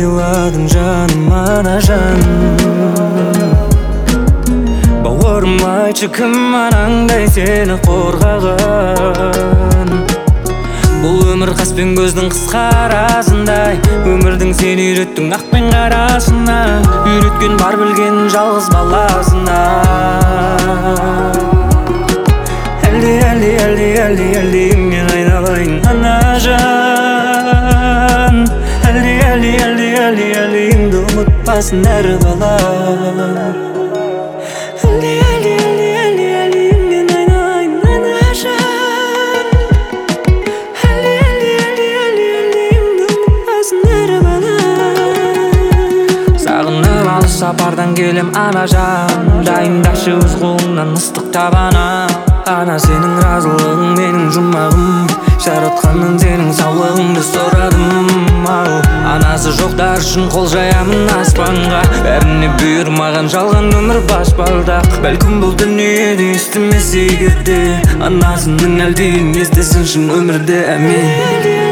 сыйладың жаным анажан. Бауырым айтшы кім анаңдай сені қорғаған. Бұл өмір қас пен көздің қысқа арасындай, өмірдің сен үйреттің ақ пен қарасына, үйреткен бар білген жалғыз баласына. Әлде мен айналайын анажан. Әлде ұмытпасын әр бала. Сағынып алыс сапардан келем анажан, дайындашы өз қолыңнан ыстық табана. Ана сенің разылығың менің жұмағым, жаратқаннан сенің саулығыңды сұрадым. Анасы жоқтар үшін қол жаямын аспанға, бәріне бұйырмаған жалған өмір баспалдақ. Бәлкім бұл дүниеде естімесе егерде, анасының әлдейін естесін шын өмірде. Әмин.